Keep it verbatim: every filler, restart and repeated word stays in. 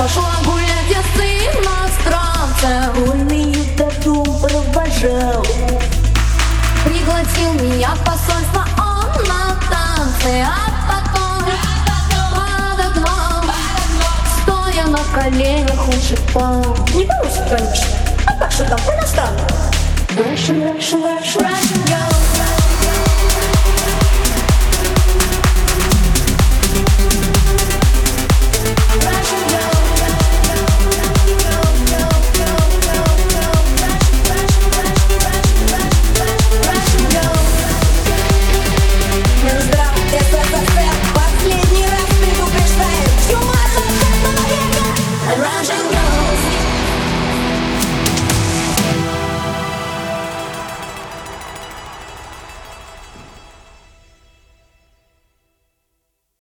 Пошла гулять я с иностранцем, Вольную дорогу провожал. пригласил меня в посольство он на танцы, а потом под окном, стоя на коленях, он шептал. Не по-русски, конечно, а как же там, по-иностранному? Russian, Russian, Russian, Russian girl.